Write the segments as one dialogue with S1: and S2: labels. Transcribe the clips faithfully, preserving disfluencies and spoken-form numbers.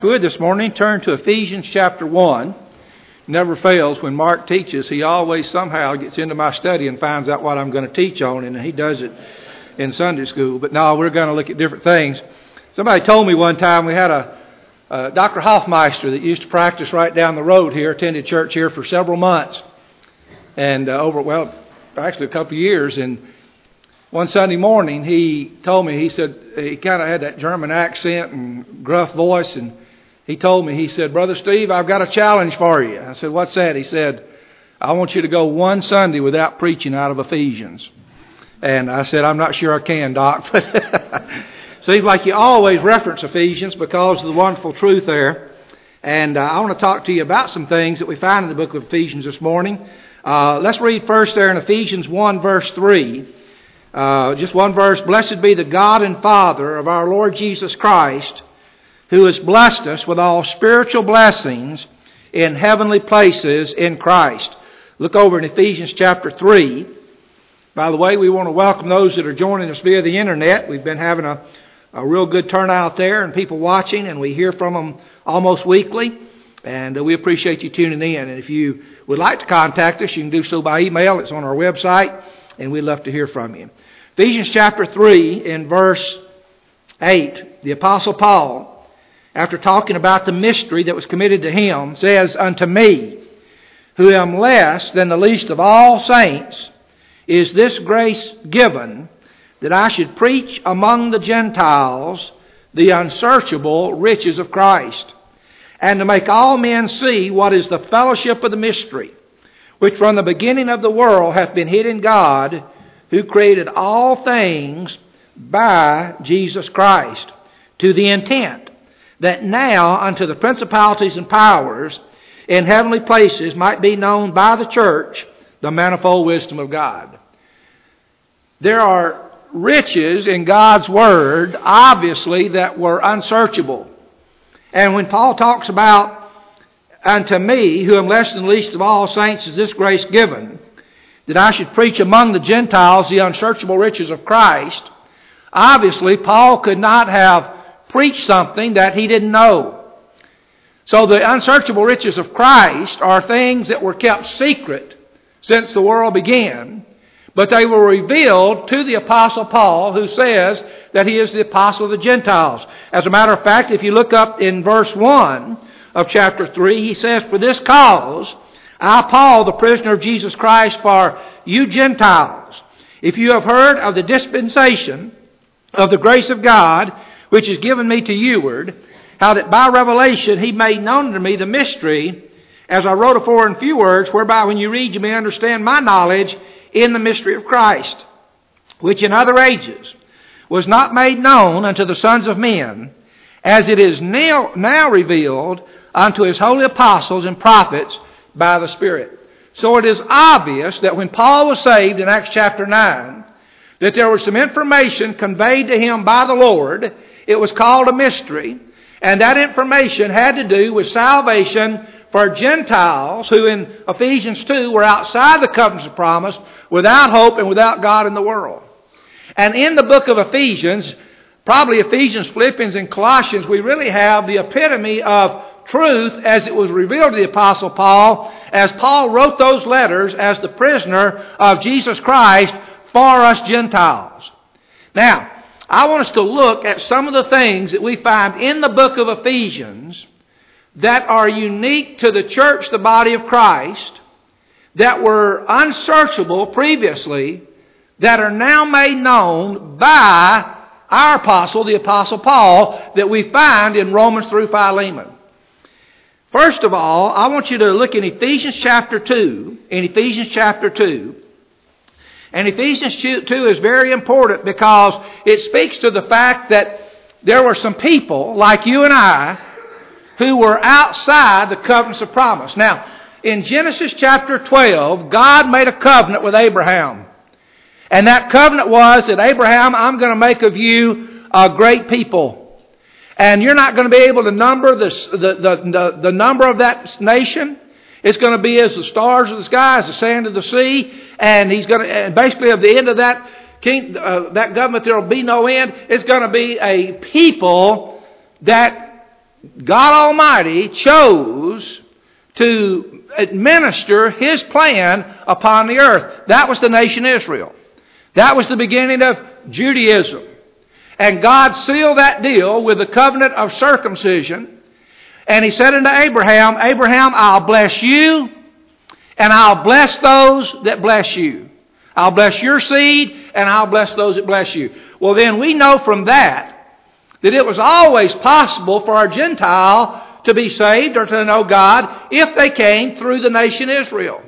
S1: Good this morning, turn to Ephesians chapter one. Never fails when Mark teaches, he always somehow gets into my study and finds out what I'm going to teach on, and he does it in Sunday school. But no, we're going to look at different things. Somebody told me one time we had a, a Doctor Hoffmeister that used to practice right down the road here, attended church here for several months, and uh, over, well, actually a couple of years, and one Sunday morning he told me, he said, he kind of had that German accent and gruff voice, and he told me, he said, "Brother Steve, I've got a challenge for you." I said, "What's that?" He said, "I want you to go one Sunday without preaching out of Ephesians." And I said, "I'm not sure I can, Doc." But seems like you always reference Ephesians because of the wonderful truth there. And uh, I want to talk to you about some things that we find in the book of Ephesians this morning. Uh, let's read first there in Ephesians one, verse three. Uh, just one verse. "Blessed be the God and Father of our Lord Jesus Christ, who has blessed us with all spiritual blessings in heavenly places in Christ." Look over in Ephesians chapter three. By the way, we want to welcome those that are joining us via the internet. We've been having a, a real good turnout there and people watching, and we hear from them almost weekly. And uh, we appreciate you tuning in. And if you would like to contact us, you can do so by email. It's on our website, and we'd love to hear from you. Ephesians chapter three in verse eight, the Apostle Paul, after talking about the mystery that was committed to him, says, "Unto me, who am less than the least of all saints, is this grace given, that I should preach among the Gentiles the unsearchable riches of Christ, and to make all men see what is the fellowship of the mystery, which from the beginning of the world hath been hid in God, who created all things by Jesus Christ, to the intent that now unto the principalities and powers in heavenly places might be known by the church the manifold wisdom of God." There are riches in God's Word, obviously, that were unsearchable. And when Paul talks about, "Unto me, who am less than the least of all saints, is this grace given, that I should preach among the Gentiles the unsearchable riches of Christ," obviously Paul could not have preached something that he didn't know. So the unsearchable riches of Christ are things that were kept secret since the world began, but they were revealed to the Apostle Paul, who says that he is the apostle of the Gentiles. As a matter of fact, if you look up in verse one of chapter three, he says, "For this cause, I, Paul, the prisoner of Jesus Christ, for you Gentiles, if you have heard of the dispensation of the grace of God, which is given me to youward, how that by revelation he made known unto me the mystery, as I wrote afore in few words, whereby when you read you may understand my knowledge in the mystery of Christ, which in other ages was not made known unto the sons of men, as it is now, now revealed unto his holy apostles and prophets by the Spirit." So it is obvious that when Paul was saved in Acts chapter nine, that there was some information conveyed to him by the Lord. It was called a mystery, and that information had to do with salvation for Gentiles who in Ephesians two were outside the covenants of promise, without hope and without God in the world. And in the book of Ephesians, probably Ephesians, Philippians, and Colossians, we really have the epitome of truth as it was revealed to the Apostle Paul, as Paul wrote those letters as the prisoner of Jesus Christ for us Gentiles. Now, I want us to look at some of the things that we find in the book of Ephesians that are unique to the church, the body of Christ, that were unsearchable previously, that are now made known by our apostle, the Apostle Paul, that we find in Romans through Philemon. First of all, I want you to look in Ephesians chapter two. In Ephesians chapter two. And Ephesians two is very important because it speaks to the fact that there were some people like you and I who were outside the covenants of promise. Now, in Genesis chapter twelve, God made a covenant with Abraham. And that covenant was that, "Abraham, I'm going to make of you a great people. And you're not going to be able to number this, the, the, the, the number of that nation. It's going to be as the stars of the sky, as the sand of the sea." And he's going to, and basically at the end of that king, uh, that government, there will be no end. It's going to be a people that God Almighty chose to administer His plan upon the earth. That was the nation Israel. That was the beginning of Judaism. And God sealed that deal with the covenant of circumcision. And He said unto Abraham, Abraham, I'll bless you, and I'll bless those that bless you. I'll bless your seed, and I'll bless those that bless you. Well, then we know from that that it was always possible for a Gentile to be saved or to know God if they came through the nation Israel.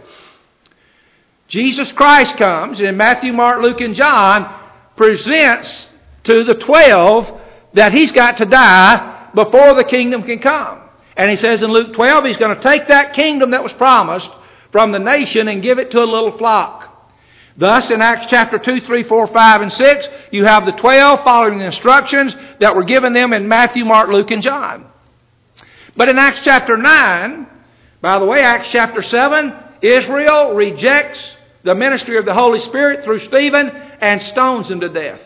S1: Jesus Christ comes in Matthew, Mark, Luke, and John, presents to the twelve that He's got to die before the kingdom can come. And He says in Luke twelve, He's going to take that kingdom that was promised from the nation and give it to a little flock. Thus, in Acts chapter two, three, four, five, and six, you have the twelve following the instructions that were given them in Matthew, Mark, Luke, and John. But in Acts chapter nine, by the way, Acts chapter seven, Israel rejects the ministry of the Holy Spirit through Stephen and stones him to death.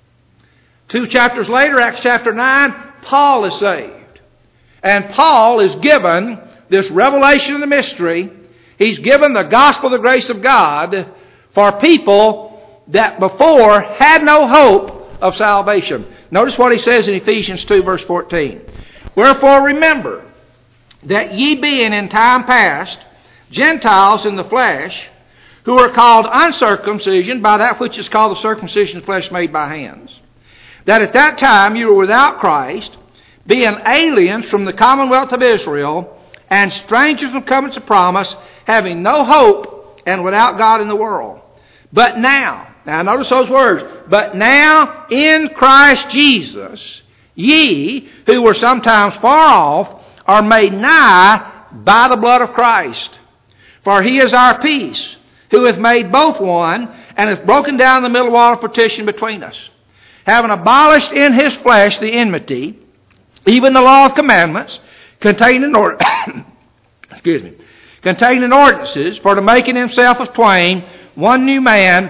S1: Two chapters later, Acts chapter nine, Paul is saved. And Paul is given this revelation of the mystery. He's given the gospel of the grace of God for people that before had no hope of salvation. Notice what he says in Ephesians two, verse fourteen. Wherefore remember that ye being in time past Gentiles in the flesh, who are called uncircumcision by that which is called the circumcision of flesh made by hands, that at that time you were without Christ, being aliens from the commonwealth of Israel, and strangers from covenants of promise, having no hope, and without God in the world. But now, now notice those words, but now in Christ Jesus, ye, who were sometimes far off, are made nigh by the blood of Christ. For He is our peace, who hath made both one, and hath broken down the middle wall of partition between us, having abolished in His flesh the enmity, even the law of commandments, contained in order, excuse me, contained in ordinances, for to make in Himself of twain one new man,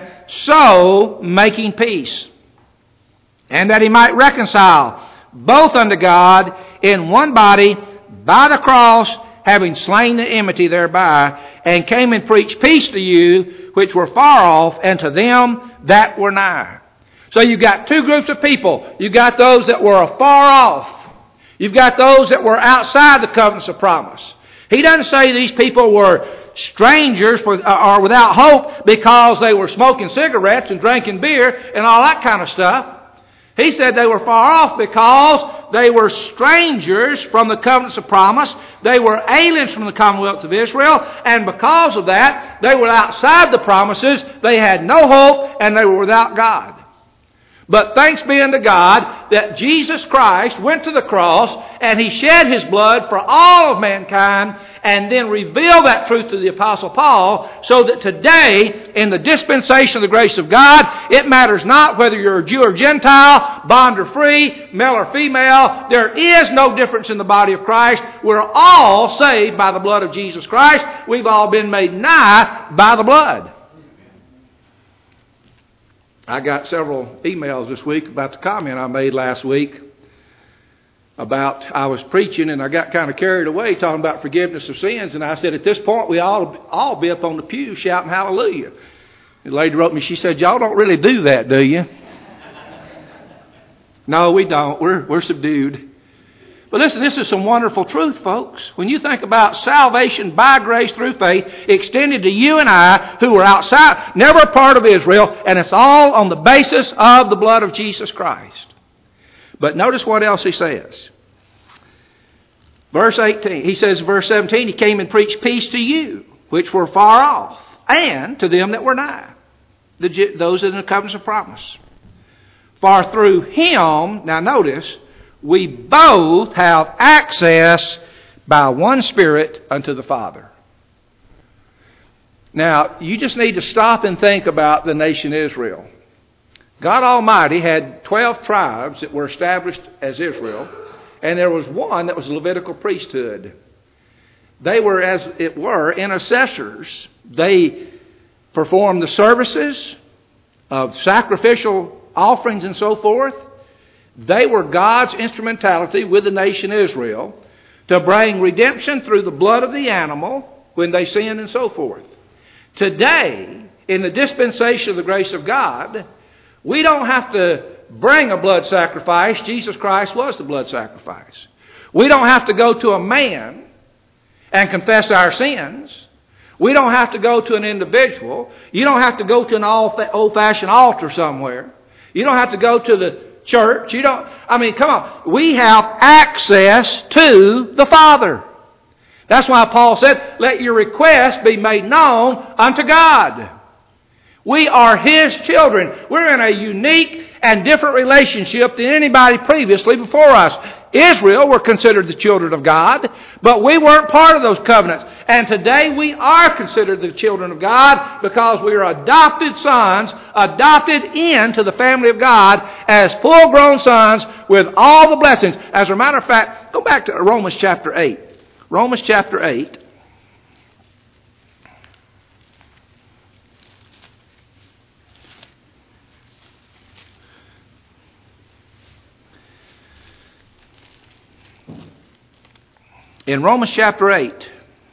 S1: so making peace, and that He might reconcile both unto God in one body by the cross, having slain the enmity thereby, and came and preached peace to you which were far off, and to them that were nigh. So you've got two groups of people. You've got those that were afar off. You've got those that were outside the covenants of promise. He doesn't say these people were strangers or without hope because they were smoking cigarettes and drinking beer and all that kind of stuff. He said they were far off because they were strangers from the covenants of promise. They were aliens from the commonwealth of Israel. And because of that, they were outside the promises. They had no hope and they were without God. But thanks be unto God that Jesus Christ went to the cross and He shed His blood for all of mankind and then revealed that truth to the Apostle Paul, so that today, in the dispensation of the grace of God, it matters not whether you're a Jew or Gentile, bond or free, male or female. There is no difference in the body of Christ. We're all saved by the blood of Jesus Christ. We've all been made nigh by the blood. I got several emails this week about the comment I made last week about I was preaching and I got kind of carried away talking about forgiveness of sins, and I said at this point we all all be up on the pew shouting hallelujah. The lady wrote me, she said, y'all don't really do that, do you? No, we don't. We're we're subdued. But listen, this is some wonderful truth, folks. When you think about salvation by grace through faith extended to you and I who were outside, never a part of Israel, and it's all on the basis of the blood of Jesus Christ. But notice what else he says. Verse eighteen, he says, verse seventeen, He came and preached peace to you, which were far off, and to them that were nigh, the, those in the covenants of promise. For through Him, now notice, we both have access by one Spirit unto the Father. Now, you just need to stop and think about the nation Israel. God Almighty had twelve tribes that were established as Israel, and there was one that was Levitical priesthood. They were, as it were, intercessors. They performed the services of sacrificial offerings and so forth. They were God's instrumentality with the nation Israel to bring redemption through the blood of the animal when they sinned and so forth. Today, in the dispensation of the grace of God, we don't have to bring a blood sacrifice. Jesus Christ was the blood sacrifice. We don't have to go to a man and confess our sins. We don't have to go to an individual. You don't have to go to an old-fashioned altar somewhere. You don't have to go to the church. You don't, I mean, come on. We have access to the Father. That's why Paul said, let your request be made known unto God. We are His children. We're in a unique and different relationship than anybody previously before us. Israel were considered the children of God, but we weren't part of those covenants. And today we are considered the children of God because we are adopted sons, adopted into the family of God as full-grown sons with all the blessings. As a matter of fact, go back to Romans chapter eight. Romans chapter eight. In Romans chapter eight,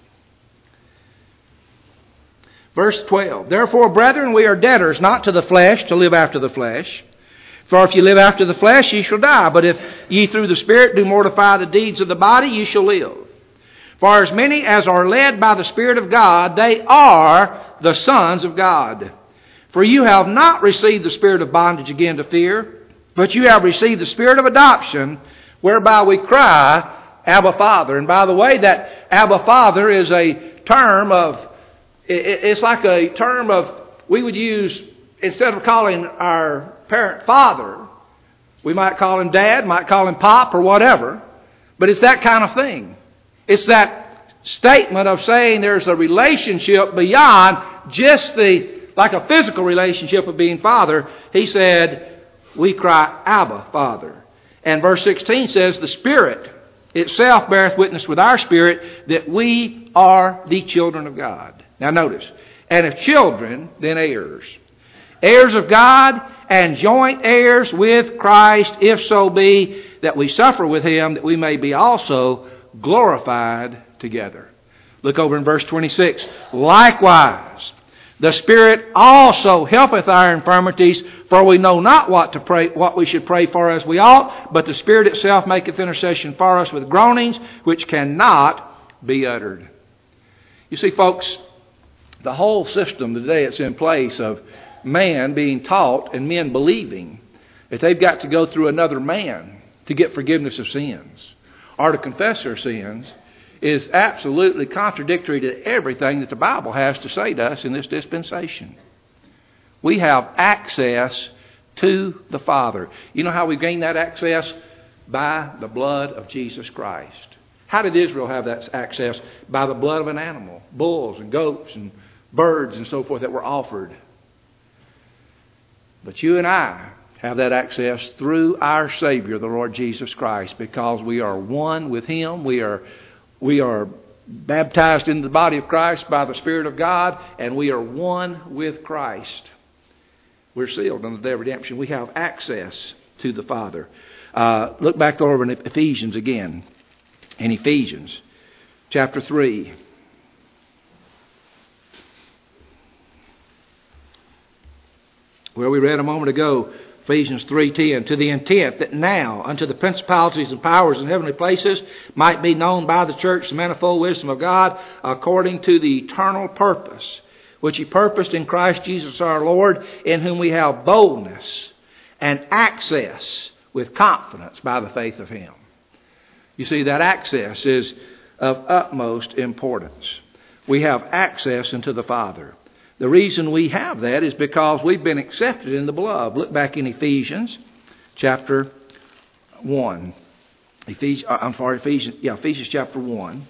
S1: verse twelve, therefore, brethren, we are debtors not to the flesh to live after the flesh. For if ye live after the flesh, ye shall die. But if ye through the Spirit do mortify the deeds of the body, ye shall live. For as many as are led by the Spirit of God, they are the sons of God. For you have not received the spirit of bondage again to fear, but you have received the Spirit of adoption, whereby we cry, Abba Father. And by the way, that Abba Father is a term of, it's like a term of, we would use, instead of calling our parent father, we might call him dad, might call him pop or whatever, but it's that kind of thing. It's that statement of saying there's a relationship beyond just the, like a physical relationship of being father. He said, we cry, Abba, Father. And verse sixteen says, the Spirit itself beareth witness with our spirit that we are the children of God. Now notice, and if children, then heirs. Heirs of God and joint heirs with Christ, if so be that we suffer with Him, that we may be also glorified together. Look over in verse twenty-six. Likewise, the Spirit also helpeth our infirmities, for we know not what to pray, what we should pray for as we ought, but the Spirit itself maketh intercession for us with groanings which cannot be uttered. You see, folks, the whole system today that's in place of man being taught and men believing that they've got to go through another man to get forgiveness of sins or to confess their sins is absolutely contradictory to everything that the Bible has to say to us in this dispensation. We have access to the Father. You know how we gain that access? By the blood of Jesus Christ. How did Israel have that access? By the blood of an animal. Bulls and goats and birds and so forth that were offered. But you and I have that access through our Savior, the Lord Jesus Christ, because we are one with Him. We are We are baptized into the body of Christ by the Spirit of God, and we are one with Christ. We're sealed under the day of redemption. We have access to the Father. Uh, look back over in Ephesians again. In Ephesians chapter three. Where we read a moment ago, Ephesians three ten, to the intent that now unto the principalities and powers in heavenly places might be known by the church the manifold wisdom of God according to the eternal purpose which He purposed in Christ Jesus our Lord, in whom we have boldness and access with confidence by the faith of Him. You see, that access is of utmost importance. We have access into the Father. The reason we have that is because we've been accepted in the beloved. Look back in Ephesians chapter one. Ephesians, I'm sorry, Ephesians, yeah, Ephesians chapter one.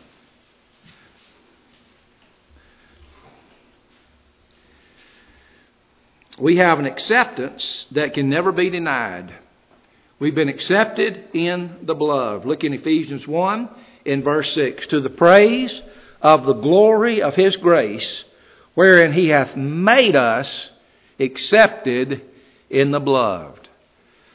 S1: We have an acceptance that can never be denied. We've been accepted in the beloved. Look in Ephesians one in verse six. To the praise of the glory of His grace, wherein He hath made us accepted in the beloved.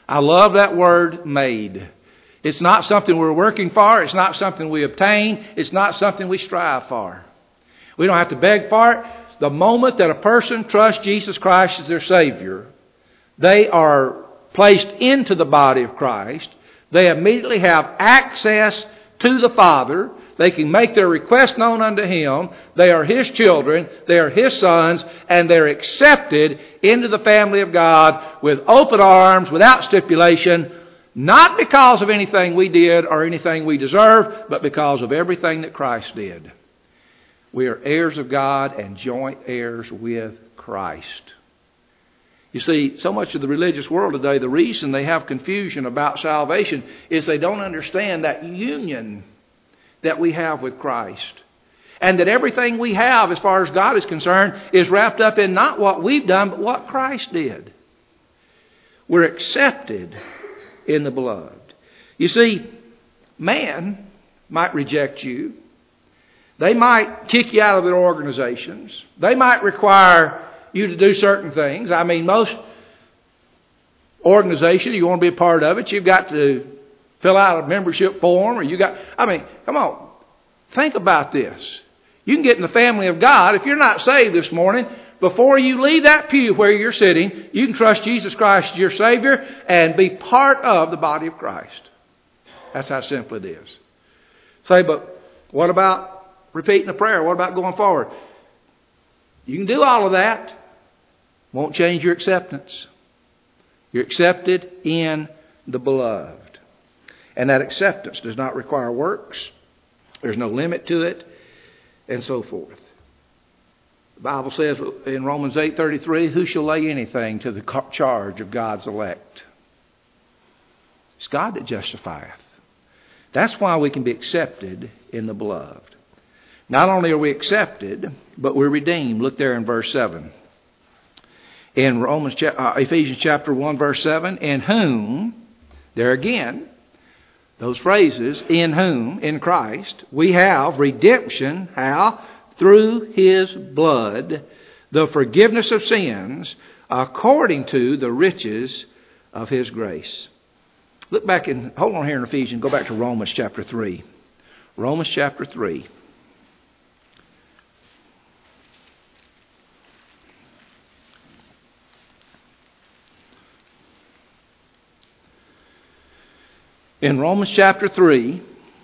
S1: I love that word, made. It's not something we're working for. It's not something we obtain. It's not something we strive for. We don't have to beg for it. The moment that a person trusts Jesus Christ as their Savior, they are placed into the body of Christ. They immediately have access to the Father. They can make their request known unto Him. They are His children. They are His sons. And they're accepted into the family of God with open arms, without stipulation, not because of anything we did or anything we deserve, but because of everything that Christ did. We are heirs of God and joint heirs with Christ. You see, so much of the religious world today, the reason they have confusion about salvation is they don't understand that union that we have with Christ. And that everything we have as far as God is concerned is wrapped up in not what we've done, but what Christ did. We're accepted in the beloved. You see, man might reject you. They might kick you out of their organizations. They might require you to do certain things. I mean, most organizations, you want to be a part of it, you've got to fill out a membership form, or you got, I mean, come on, think about this. You can get in the family of God. If you're not saved this morning, before you leave that pew where you're sitting, you can trust Jesus Christ as your Savior and be part of the body of Christ. That's how simple it is. Say, but what about repeating the prayer? What about going forward? You can do all of that. Won't change your acceptance. You're accepted in the beloved. And that acceptance does not require works. There's no limit to it, and so forth. The Bible says in Romans eight thirty-three, who shall lay anything to the charge of God's elect? It's God that justifieth. That's why we can be accepted in the beloved. Not only are we accepted, but we're redeemed. Look there in verse seven. In Romans, uh, Ephesians chapter one, verse seven, in whom, there again, those phrases, in whom, in Christ, we have redemption. How? Through His blood, the forgiveness of sins, according to the riches of His grace. Look back in, hold on here in Ephesians, go back to Romans chapter three. Romans chapter three. In Romans chapter three,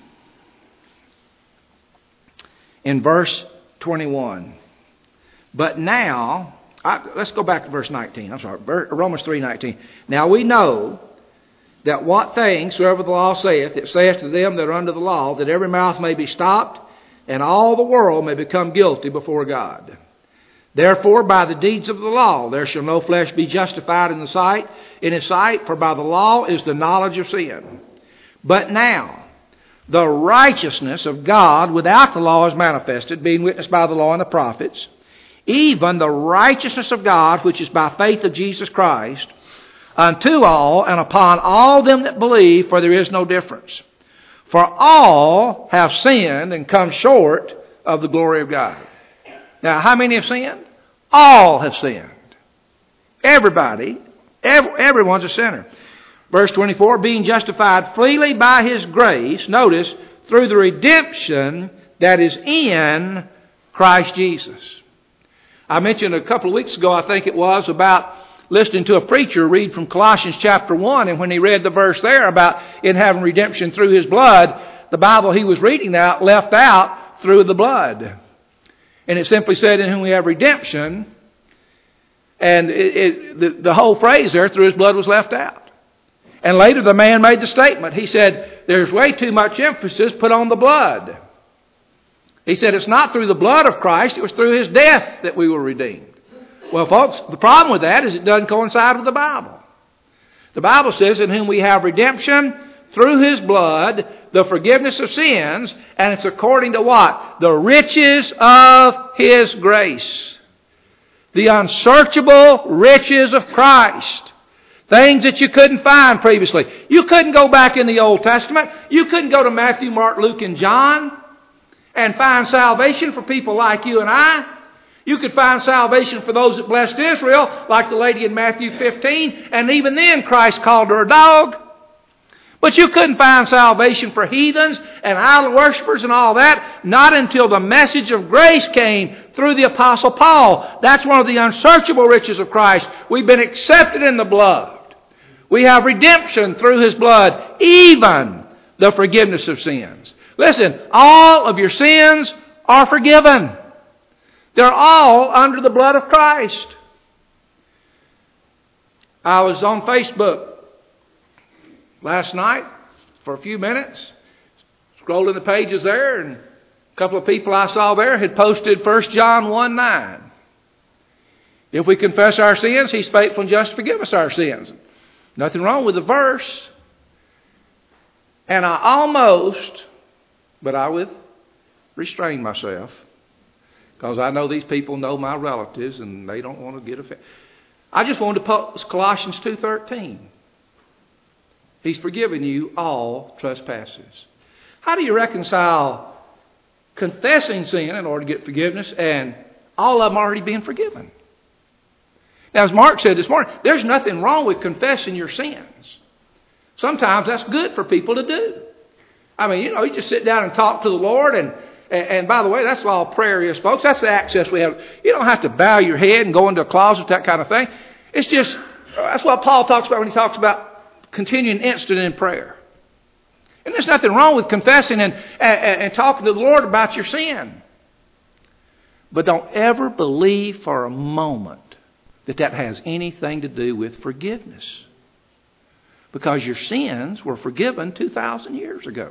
S1: in verse twenty-one. But now, I, let's go back to verse nineteen. I'm sorry, Romans three nineteen. Now we know that what things soever the law saith, it saith to them that are under the law, that every mouth may be stopped, and all the world may become guilty before God. Therefore, by the deeds of the law, there shall no flesh be justified in the sight, in His sight, for by the law is the knowledge of sin. But now, the righteousness of God without the law is manifested, being witnessed by the law and the prophets, even the righteousness of God, which is by faith of Jesus Christ, unto all and upon all them that believe, for there is no difference. For all have sinned and come short of the glory of God. Now, how many have sinned? All have sinned. Everybody, every, everyone's a sinner. Verse twenty-four, being justified freely by His grace, notice, through the redemption that is in Christ Jesus. I mentioned a couple of weeks ago, I think it was, about listening to a preacher read from Colossians chapter one, and when he read the verse there about in having redemption through His blood, the Bible he was reading out left out through the blood. And it simply said, in whom we have redemption, and it, it, the, the whole phrase there, through His blood, was left out. And later the man made the statement. He said, there's way too much emphasis put on the blood. He said, it's not through the blood of Christ, it was through His death that we were redeemed. Well, folks, the problem with that is it doesn't coincide with the Bible. The Bible says, in whom we have redemption through His blood, the forgiveness of sins, and it's according to what? The riches of His grace. The unsearchable riches of Christ. Things that you couldn't find previously. You couldn't go back in the Old Testament. You couldn't go to Matthew, Mark, Luke, and John and find salvation for people like you and I. You could find salvation for those that blessed Israel, like the lady in Matthew fifteen, and even then Christ called her a dog. But you couldn't find salvation for heathens and idol worshippers and all that, not until the message of grace came through the Apostle Paul. That's one of the unsearchable riches of Christ. We've been accepted in the blood. We have redemption through His blood, even the forgiveness of sins. Listen, all of your sins are forgiven. They're all under the blood of Christ. I was on Facebook last night for a few minutes, scrolling the pages there, and a couple of people I saw there had posted First John one nine. If we confess our sins, He's faithful and just to forgive us our sins. Nothing wrong with the verse. And I almost, but I would restrain myself, because I know these people know my relatives and they don't want to get offended. I just wanted to post Colossians two thirteen. He's forgiven you all trespasses. How do you reconcile confessing sin in order to get forgiveness and all of them already being forgiven? Now, as Mark said this morning, there's nothing wrong with confessing your sins. Sometimes that's good for people to do. I mean, you know, you just sit down and talk to the Lord. And, and, and by the way, that's all prayer is, folks. That's the access we have. You don't have to bow your head and go into a closet, that kind of thing. It's just, that's what Paul talks about when he talks about continuing instant in prayer. And there's nothing wrong with confessing and, and, and talking to the Lord about your sin. But don't ever believe for a moment that that has anything to do with forgiveness. Because your sins were forgiven two thousand years ago.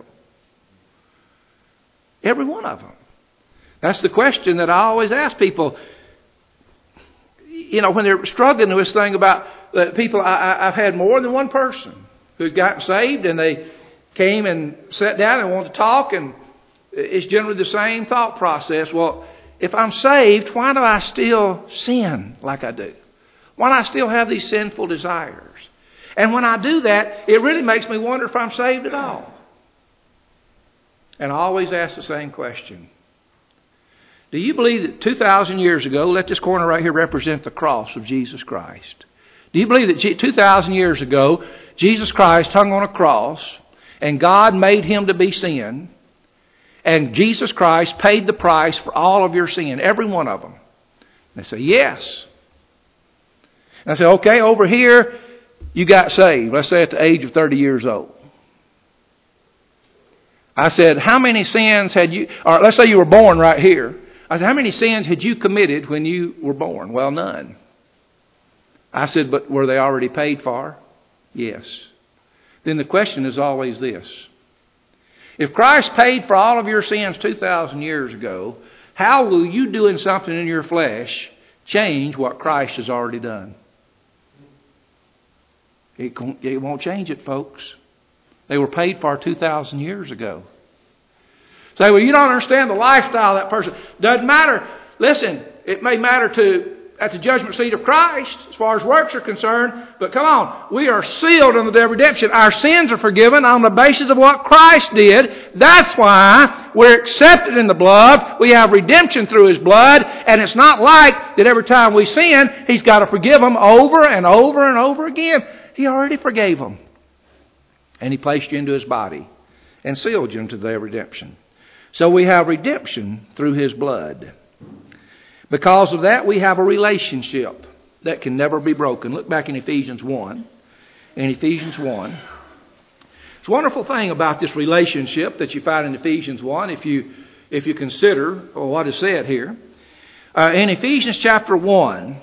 S1: Every one of them. That's the question that I always ask people. You know, when they're struggling with this thing about uh, people, I, I, I've had more than one person who's gotten saved and they came and sat down and wanted to talk, and it's generally the same thought process. Well, if I'm saved, why do I still sin like I do? Why do I still have these sinful desires? And when I do that, it really makes me wonder if I'm saved at all. And I always ask the same question. Do you believe that two thousand years ago, let this corner right here represent the cross of Jesus Christ. Do you believe that two thousand years ago, Jesus Christ hung on a cross and God made Him to be sin, and Jesus Christ paid the price for all of your sin, every one of them? And they say, yes. And I say, okay, over here, you got saved, let's say at the age of thirty years old. I said, how many sins had you, or let's say you were born right here. I said, how many sins had you committed when you were born? Well, none. I said, but were they already paid for? Yes. Then the question is always this. If Christ paid for all of your sins two thousand years ago, how will you doing something in your flesh change what Christ has already done? It won't change it, folks. They were paid for two thousand years ago. Say, well, you don't understand the lifestyle of that person. Doesn't matter. Listen, it may matter to at the judgment seat of Christ as far as works are concerned. But come on, we are sealed under the redemption. Our sins are forgiven on the basis of what Christ did. That's why we're accepted in the blood. We have redemption through His blood. And it's not like that every time we sin, He's got to forgive them over and over and over again. He already forgave them. And He placed you into His body and sealed you into their redemption. So we have redemption through His blood. Because of that, we have a relationship that can never be broken. Look back in Ephesians one. In Ephesians one. It's a wonderful thing about this relationship that you find in Ephesians one, if you if you consider what is said here. Uh, in Ephesians chapter one,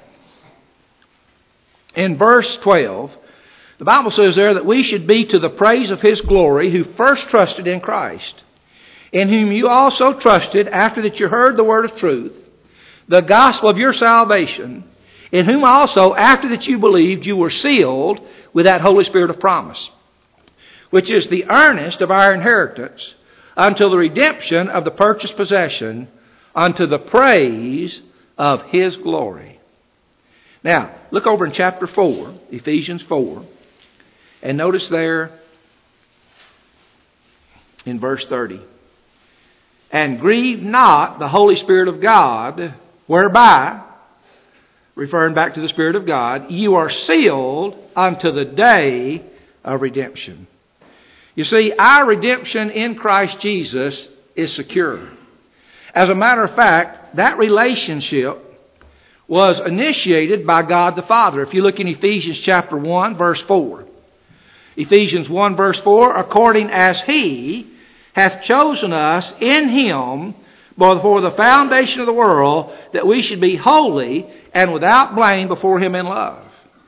S1: in verse twelve, the Bible says there that we should be to the praise of His glory who first trusted in Christ, in whom you also trusted after that you heard the word of truth, the gospel of your salvation, in whom also after that you believed you were sealed with that Holy Spirit of promise, which is the earnest of our inheritance until the redemption of the purchased possession, unto the praise of His glory. Now, look over in chapter four, Ephesians four, and notice there in verse thirty. And grieve not the Holy Spirit of God, whereby, referring back to the Spirit of God, you are sealed unto the day of redemption. You see, our redemption in Christ Jesus is secure. As a matter of fact, that relationship was initiated by God the Father. If you look in Ephesians chapter one, verse four. Ephesians one, verse four, according as He hath chosen us in Him before the foundation of the world, that we should be holy and without blame before Him in love.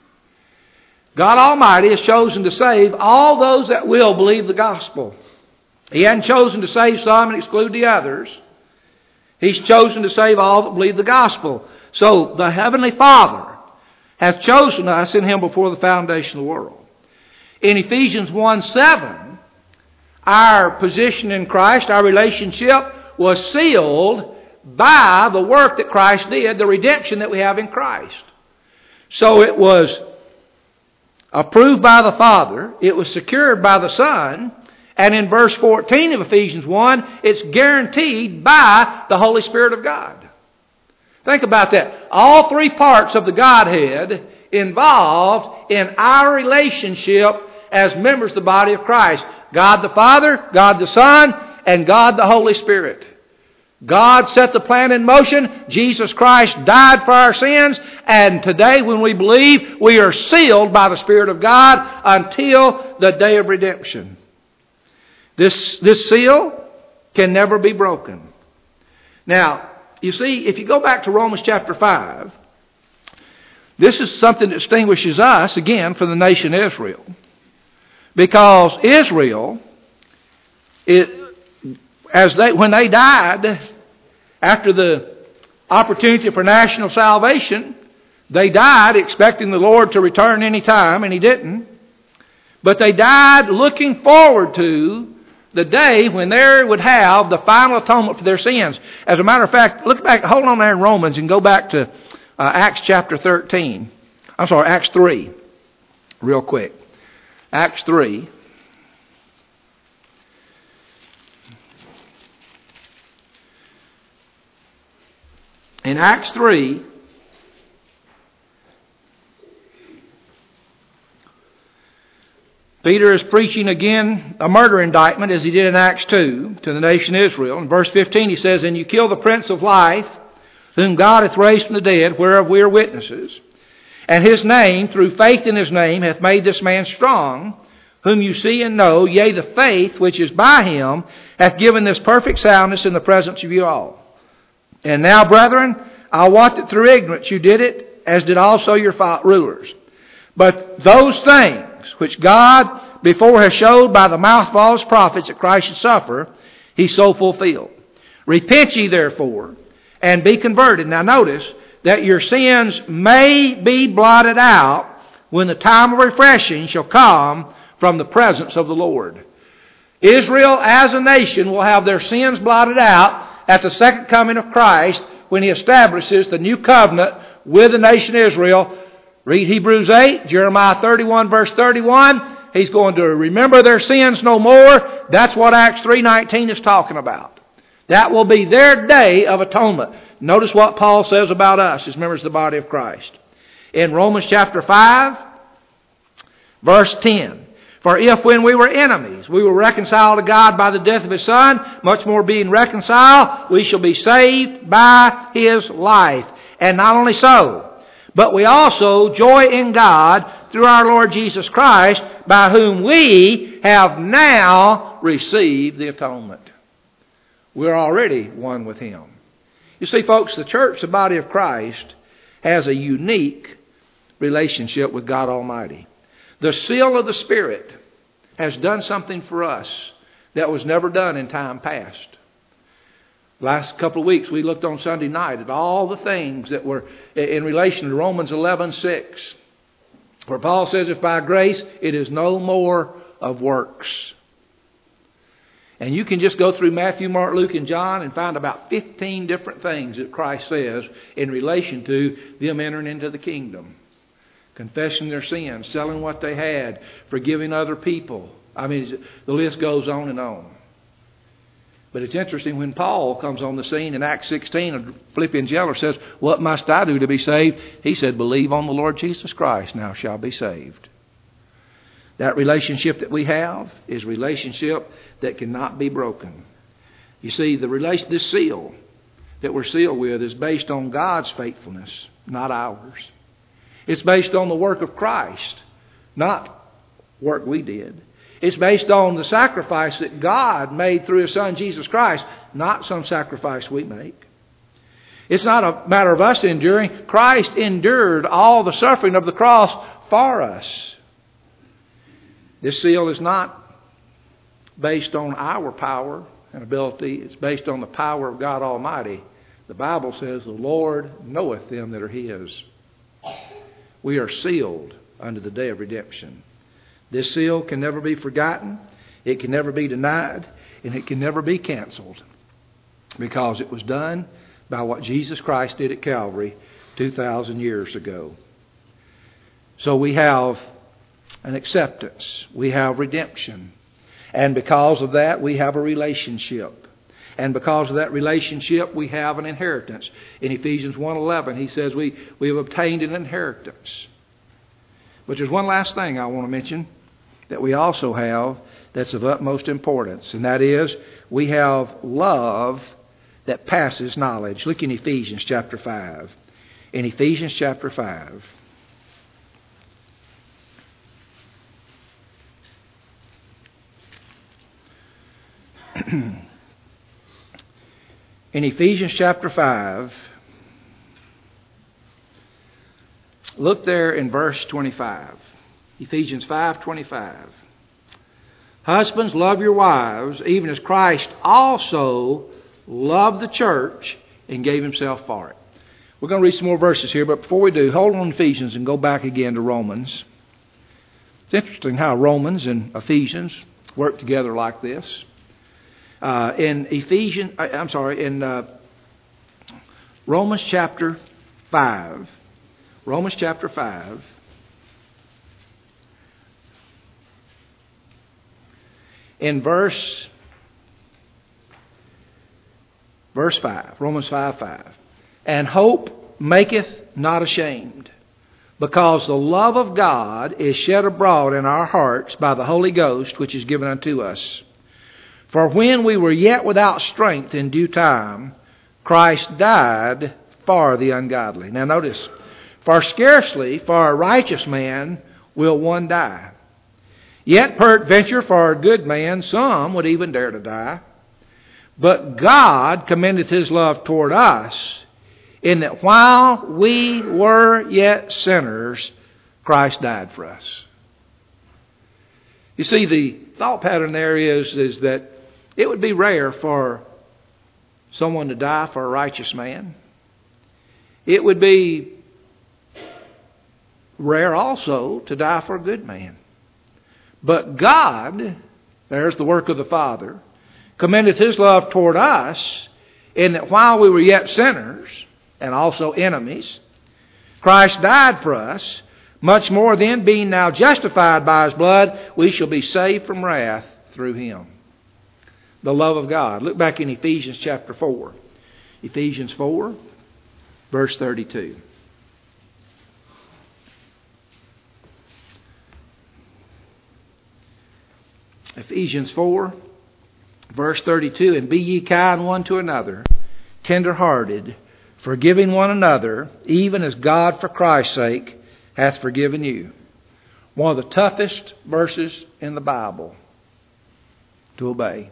S1: God Almighty has chosen to save all those that will believe the gospel. He hadn't chosen to save some and exclude the others. He's chosen to save all that believe the gospel. So the Heavenly Father hath chosen us in Him before the foundation of the world. In Ephesians one seven, our position in Christ, our relationship, was sealed by the work that Christ did, the redemption that we have in Christ. So it was approved by the Father, it was secured by the Son, and in verse fourteen of Ephesians one, it's guaranteed by the Holy Spirit of God. Think about that. All three parts of the Godhead involved in our relationship as members of the body of Christ. God the Father, God the Son, and God the Holy Spirit. God set the plan in motion. Jesus Christ died for our sins. And today when we believe, we are sealed by the Spirit of God until the day of redemption. This, this seal can never be broken. Now, you see, if you go back to Romans chapter five, this is something that distinguishes us, again, from the nation Israel. Because Israel, it, as they, when they died, after the opportunity for national salvation, they died expecting the Lord to return any time, and He didn't. But they died looking forward to the day when they would have the final atonement for their sins. As a matter of fact, look back, hold on there in Romans and go back to uh, Acts chapter thirteen. I'm sorry, Acts three, real quick. Acts three. In Acts three, Peter is preaching again a murder indictment as he did in Acts two to the nation Israel. In verse fifteen he says, "And you kill the Prince of Life, whom God hath raised from the dead, whereof we are witnesses. And His name, through faith in His name, hath made this man strong, whom you see and know, yea, the faith which is by Him hath given this perfect soundness in the presence of you all. And now, brethren, I wot that through ignorance you did it, as did also your rulers. But those things which God before has showed by the mouth of all His prophets that Christ should suffer, He so fulfilled. Repent ye therefore, and be converted." Now notice that your sins may be blotted out when the time of refreshing shall come from the presence of the Lord. Israel as a nation will have their sins blotted out at the second coming of Christ when He establishes the new covenant with the nation Israel. Read Hebrews eight, Jeremiah thirty-one, verse thirty-one. He's going to remember their sins no more. That's what Acts three nineteen is talking about. That will be their day of atonement. Notice what Paul says about us as members of the body of Christ. In Romans chapter five, verse ten. "For if when we were enemies, we were reconciled to God by the death of His Son, much more being reconciled, we shall be saved by His life. And not only so, but we also joy in God through our Lord Jesus Christ, by whom we have now received the atonement." We're already one with Him. You see, folks, the church, the body of Christ, has a unique relationship with God Almighty. The seal of the Spirit has done something for us that was never done in time past. Last couple of weeks we looked on Sunday night at all the things that were in relation to Romans eleven six, where Paul says, "If by grace, it is no more of works." And you can just go through Matthew, Mark, Luke, and John and find about fifteen different things that Christ says in relation to them entering into the kingdom. Confessing their sins, selling what they had, forgiving other people. I mean, the list goes on and on. But it's interesting when Paul comes on the scene in Acts sixteen, a Philippian jailer says, "What must I do to be saved?" He said, "Believe on the Lord Jesus Christ, now shall be saved." That relationship that we have is a relationship that cannot be broken. You see, the relation, this seal that we're sealed with is based on God's faithfulness, not ours. It's based on the work of Christ, not work we did. It's based on the sacrifice that God made through His Son, Jesus Christ, not some sacrifice we make. It's not a matter of us enduring. Christ endured all the suffering of the cross for us. This seal is not based on our power and ability. It's based on the power of God Almighty. The Bible says, "The Lord knoweth them that are His." We are sealed unto the day of redemption. This seal can never be forgotten, it can never be denied, and it can never be canceled, because it was done by what Jesus Christ did at Calvary two thousand years ago. So we have an acceptance, we have redemption, and because of that we have a relationship. And because of that relationship we have an inheritance. In Ephesians one eleven he says we, we have obtained an inheritance. But there's one last thing I want to mention that we also have that's of utmost importance. And that is, we have love that passes knowledge. Look in Ephesians chapter five. In Ephesians chapter five. In Ephesians chapter five, look there in verse twenty-five. Ephesians five twenty-five. Husbands, love your wives, even as Christ also loved the church and gave Himself for it. We're going to read some more verses here, but before we do, hold on to Ephesians and go back again to Romans. It's interesting how Romans and Ephesians work together like this. Uh, in Ephesians, I'm sorry, in uh, Romans chapter five, Romans chapter five, in verse verse five, Romans five five, and hope maketh not ashamed, because the love of God is shed abroad in our hearts by the Holy Ghost, which is given unto us. For when we were yet without strength in due time, Christ died for the ungodly. Now notice, for scarcely for a righteous man will one die. Yet peradventure for a good man some would even dare to die. But God commendeth His love toward us, in that while we were yet sinners, Christ died for us. You see, the thought pattern there is, is that it would be rare for someone to die for a righteous man. It would be rare also to die for a good man. But God, there's the work of the Father, commendeth His love toward us, in that while we were yet sinners, and also enemies, Christ died for us. Much more then, being now justified by His blood, we shall be saved from wrath through Him. The love of God. Look back in Ephesians chapter four. Ephesians four, verse thirty-two. Ephesians four, verse thirty-two. And be ye kind one to another, tender-hearted, forgiving one another, even as God for Christ's sake hath forgiven you. One of the toughest verses in the Bible to obey.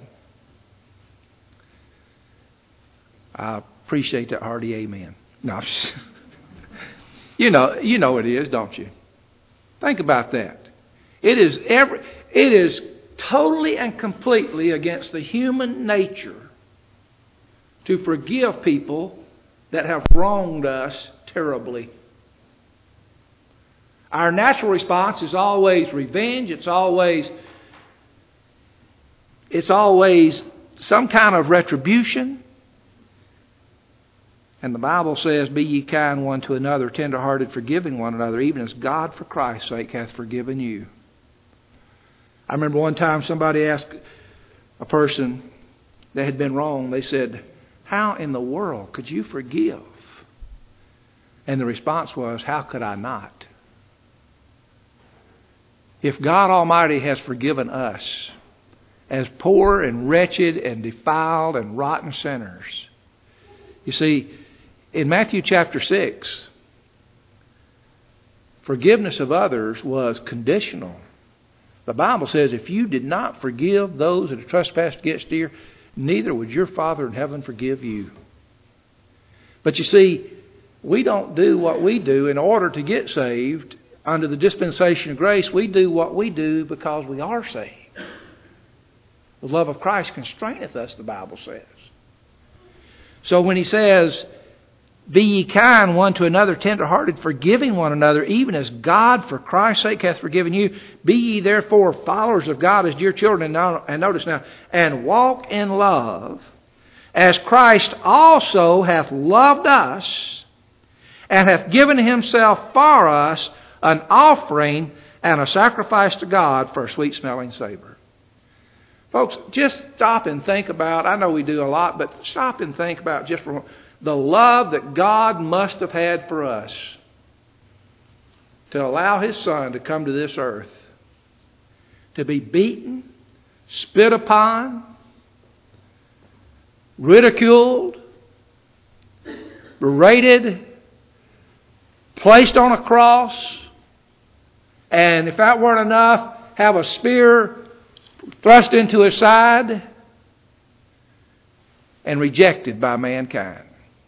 S1: I appreciate that hearty amen. No, you know, you know it is, don't you? Think about that. It is every, it is totally and completely against the human nature to forgive people that have wronged us terribly. Our natural response is always revenge. It's always, it's always some kind of retribution. And the Bible says, be ye kind one to another, tender-hearted, forgiving one another, even as God for Christ's sake hath forgiven you. I remember one time somebody asked a person, that had been wrong, they said, how in the world could you forgive? And the response was, how could I not? If God Almighty has forgiven us as poor and wretched and defiled and rotten sinners. You see, in Matthew chapter six, forgiveness of others was conditional. The Bible says if you did not forgive those that have trespassed against you, neither would your Father in heaven forgive you. But you see, we don't do what we do in order to get saved under the dispensation of grace. We do what we do because we are saved. The love of Christ constraineth us, the Bible says. So when he says, be ye kind one to another, tenderhearted, forgiving one another, even as God for Christ's sake hath forgiven you, be ye therefore followers of God as dear children. And, now, and notice now, and walk in love, as Christ also hath loved us, and hath given himself for us an offering and a sacrifice to God for a sweet-smelling savor. Folks, just stop and think about, I know we do a lot, but stop and think about just for the love that God must have had for us to allow his Son to come to this earth, to be beaten, spit upon, ridiculed, berated, placed on a cross, and if that weren't enough, have a spear thrust into his side and rejected by mankind.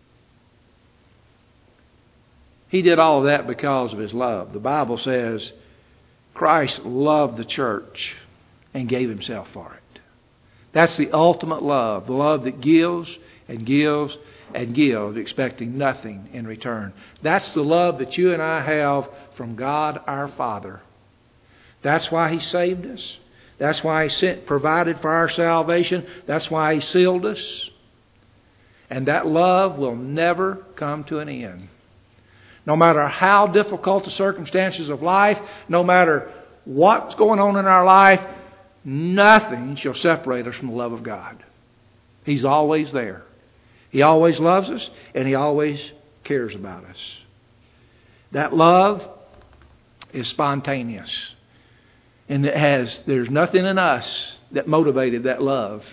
S1: He did all of that because of his love. The Bible says Christ loved the church and gave himself for it. That's the ultimate love. The love that gives and gives and gives, expecting nothing in return. That's the love that you and I have from God our Father. That's why he saved us. That's why he sent, provided for our salvation. That's why he sealed us. And that love will never come to an end. No matter how difficult the circumstances of life, no matter what's going on in our life, nothing shall separate us from the love of God. He's always there. He always loves us, and he always cares about us. That love is spontaneous. And it has, there's nothing in us that motivated that love.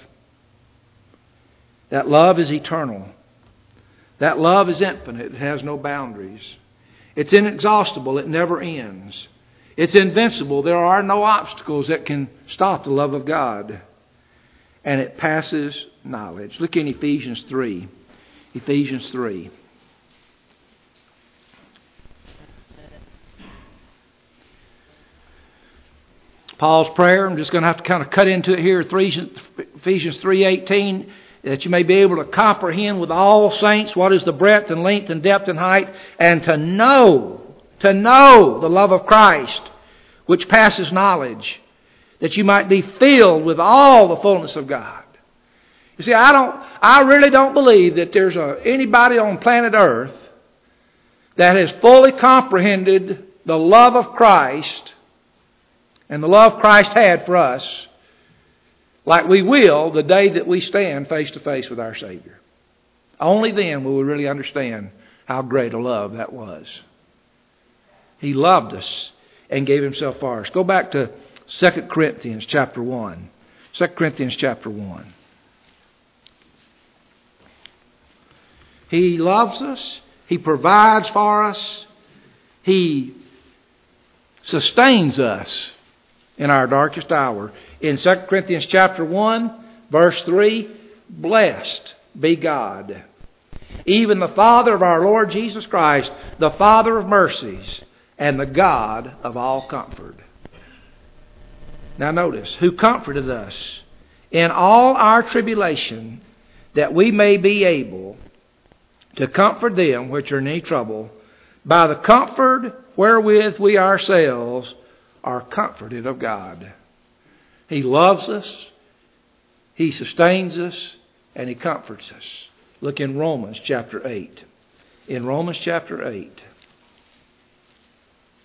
S1: That love is eternal. That love is infinite. It has no boundaries. It's inexhaustible. It never ends. It's invincible. There are no obstacles that can stop the love of God. And it passes knowledge. Look in Ephesians three. Ephesians three. Paul's prayer, I'm just going to have to kind of cut into it here, Ephesians three eighteen, that you may be able to comprehend with all saints what is the breadth and length and depth and height, and to know, to know the love of Christ, which passes knowledge, that you might be filled with all the fullness of God. You see, I don't, I really don't believe that there's a, anybody on planet Earth that has fully comprehended the love of Christ and the love Christ had for us like we will the day that we stand face to face with our Savior. Only then will we really understand how great a love that was. He loved us and gave himself for us. Go back to Second Corinthians chapter one. Second Corinthians chapter one. He loves us. He provides for us. He sustains us in our darkest hour. In Second Corinthians chapter one, verse three, blessed be God, even the Father of our Lord Jesus Christ, the Father of mercies, and the God of all comfort. Now notice, who comforted us in all our tribulation, that we may be able to comfort them which are in any trouble, by the comfort wherewith we ourselves are comforted of God. He loves us, he sustains us, and he comforts us. Look in Romans chapter eight. In Romans chapter eight.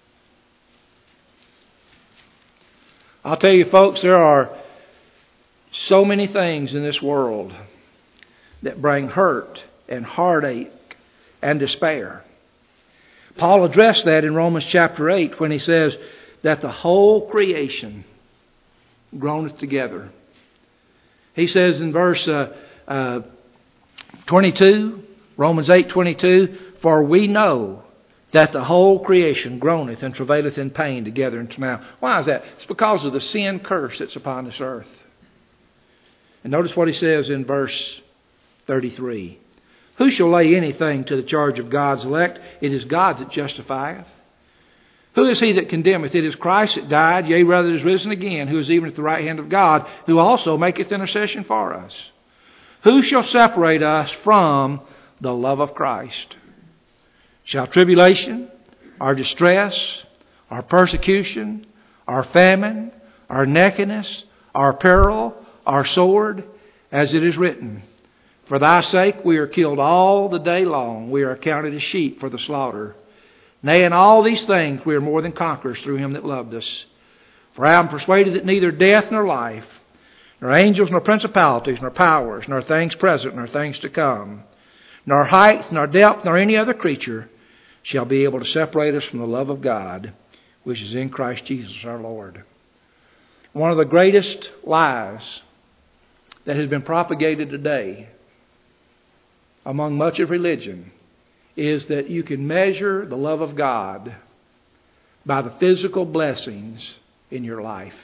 S1: I'll tell you folks, there are so many things in this world that bring hurt and heartache and despair. Paul addressed that in Romans chapter eight when he says that the whole creation groaneth together. He says in verse uh, uh, twenty-two, Romans eight twenty-two, for we know that the whole creation groaneth and travaileth in pain together until now. Why is that? It's because of the sin curse that's upon this earth. And notice what he says in verse thirty-three. Who shall lay anything to the charge of God's elect? It is God that justifieth. Who is he that condemneth? It is Christ that died, yea, rather is risen again, who is even at the right hand of God, who also maketh intercession for us. Who shall separate us from the love of Christ? Shall tribulation, our distress, our persecution, our famine, our nakedness, our peril, our sword, as it is written, for thy sake we are killed all the day long. We are accounted as sheep for the slaughter. Nay, in all these things we are more than conquerors through him that loved us. For I am persuaded that neither death nor life, nor angels nor principalities, nor powers, nor things present, nor things to come, nor height, nor depth, nor any other creature shall be able to separate us from the love of God, which is in Christ Jesus our Lord. One of the greatest lies that has been propagated today among much of religion is that you can measure the love of God by the physical blessings in your life.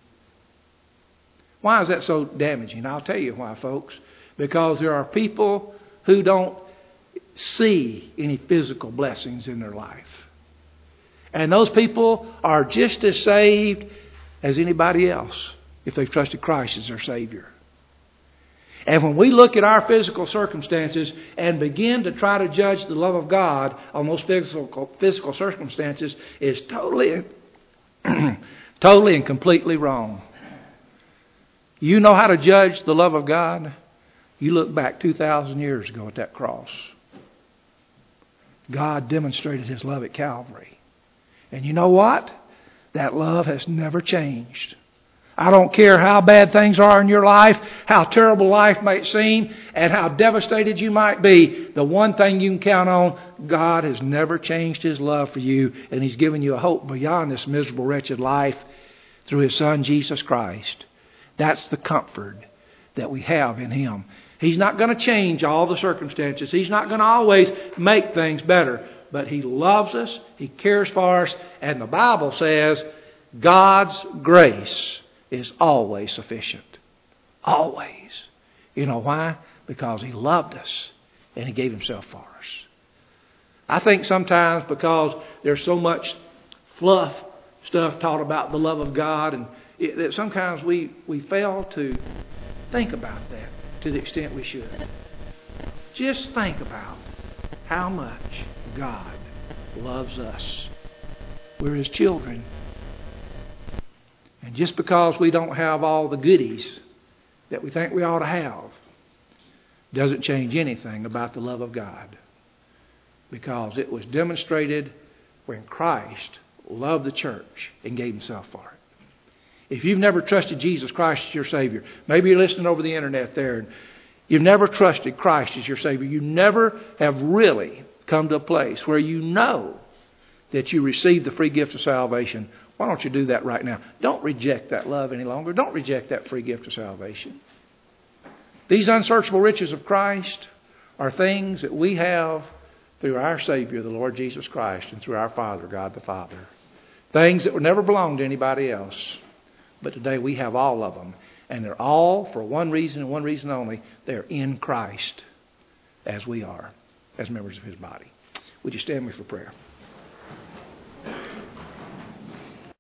S1: Why is that so damaging? I'll tell you why, folks. Because there are people who don't see any physical blessings in their life. And those people are just as saved as anybody else if they've trusted Christ as their Savior. And when we look at our physical circumstances and begin to try to judge the love of God on those physical physical circumstances, is totally, totally and completely wrong. You know how to judge the love of God? You look back two thousand years ago at that cross. God demonstrated His love at Calvary. And you know what? That love has never changed. I don't care how bad things are in your life, how terrible life might seem, and how devastated you might be. The one thing you can count on, God has never changed His love for you, and He's given you a hope beyond this miserable, wretched life through His Son, Jesus Christ. That's the comfort that we have in Him. He's not going to change all the circumstances. He's not going to always make things better. But He loves us, He cares for us, and the Bible says God's grace is always sufficient. Always. You know why? Because He loved us and He gave Himself for us. I think sometimes because there's so much fluff stuff taught about the love of God, and it, that sometimes we, we fail to think about that to the extent we should. Just think about how much God loves us. We're His children. And just because we don't have all the goodies that we think we ought to have doesn't change anything about the love of God. Because it was demonstrated when Christ loved the church and gave Himself for it. If you've never trusted Jesus Christ as your Savior, maybe you're listening over the internet there, and you've never trusted Christ as your Savior. You never have really come to a place where you know that you received the free gift of salvation. Why don't you do that right now? Don't reject that love any longer. Don't reject that free gift of salvation. These unsearchable riches of Christ are things that we have through our Savior, the Lord Jesus Christ, and through our Father, God the Father. Things that would never belong to anybody else. But today we have all of them. And they're all, for one reason and one reason only, they're in Christ, as we are, as members of His body. Would you stand with me for prayer?